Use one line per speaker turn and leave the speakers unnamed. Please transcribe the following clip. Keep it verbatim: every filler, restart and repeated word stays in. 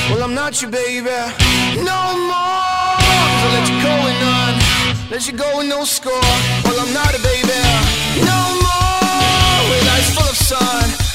Well, I'm not your baby no more, 'cause I let you go with none, let you go with no score. Well, I'm not a baby no more, with eyes full of sun.